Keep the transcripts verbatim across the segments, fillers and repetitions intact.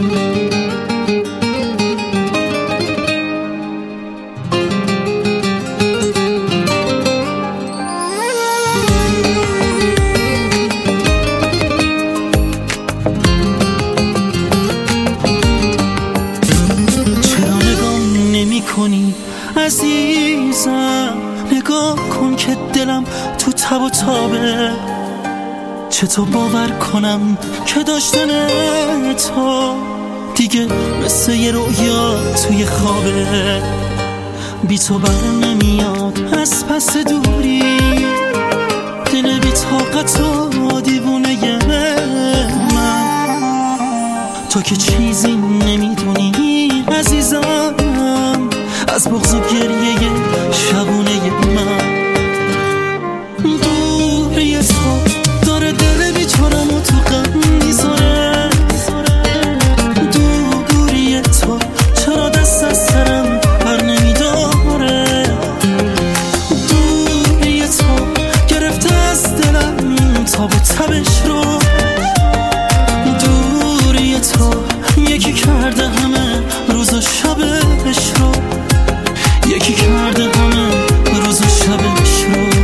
کنی عزیزم، نگاه کن که دلم تو تب و تابه. چطور باور کنم که داشتن تو دیگه مثل یه رویا توی خوابه. بی تو بر نمیاد از پس دوری، دل بی طاقت و دیوونه من. تو که چیزی نمیدونی عزیزم از بغض و گریه شبونه من. دوری تو داره دل بیچارم و تو غم میذاره. دوری تو چرا دست از سرم بر نمیداره. دوری تو گرفته از دلم تاب و تبش رو. دوری تو یکی کرده همه روز و شبش رو. یکی کرده همه روز و شبش رو.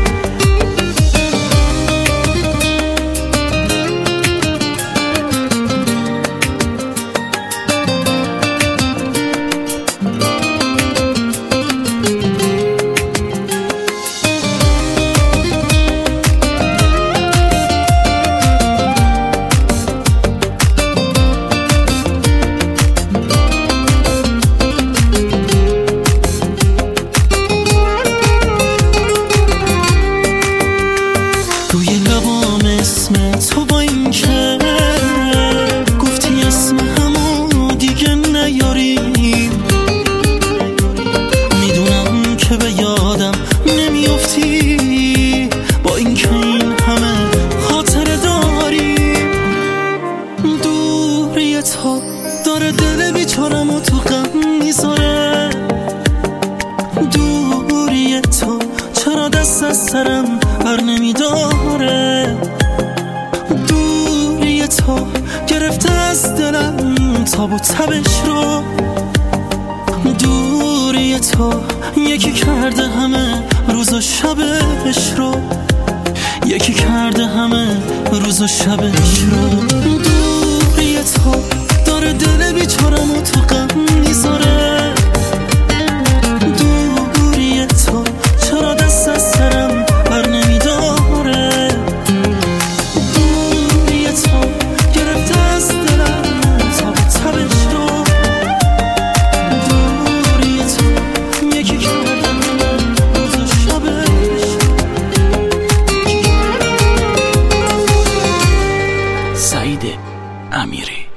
اسم تو با این که گفتی اسم همو دیگه نیاریم، میدونم که به یادم نمیافتی با این که این همه خاطره داریم. دوری تو داره دل بیچارم و تو غم میذاره. دوری تو چرا دست از سرم بر نمیداره. دوری تو گرفته از دلم تاب و تبش رو. دوری تو یکی کرده همه روز و شبش رو. یکی کرده همه روز و شبش رو. دوری تو داره دل بیچارم و تو غم میذاره. دوری تو چرا دست از سرم بر نمیداره. دوری تو گرفته از دلم تاب و تبش رو. دوری تو یکی کرده همه روز و شبش رو. سعید امیری.